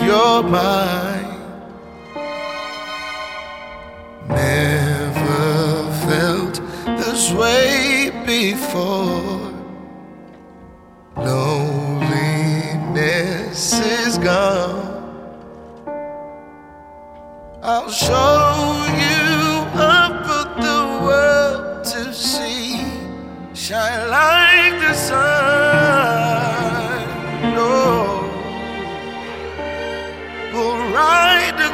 you're mine. Never felt this way before. Loneliness is gone. I'll show you up for the world to see. Shine like the sun. Oh, we'll ride the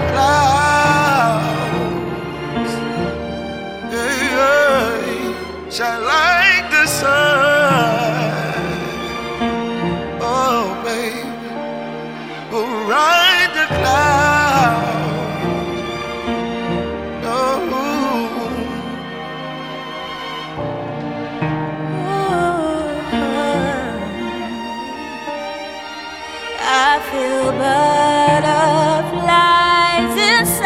clouds. Hey, hey. Shine like the sun. Oh, baby, we'll ride the clouds. I feel butterflies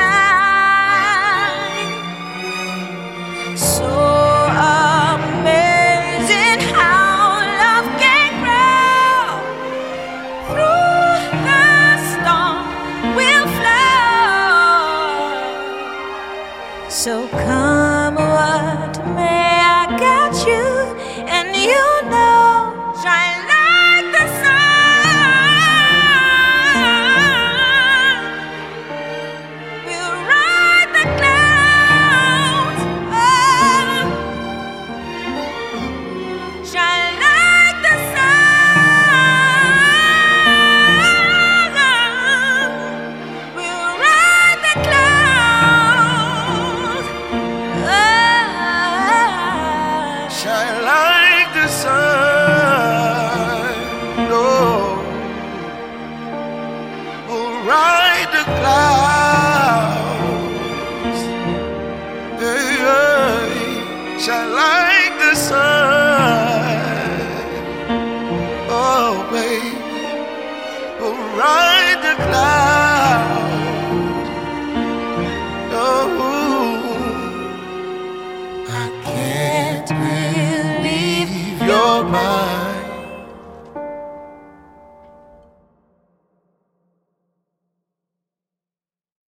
inside. So amazing how love can grow. Through the storm we'll flow. So come what may, I got you, and you know, shine like the sun. Shine like the sun. Oh, we'll ride the clouds. Hey, hey. Shine like the sun. Oh, baby, we'll ride the clouds. Oh, I can't believe you're mine.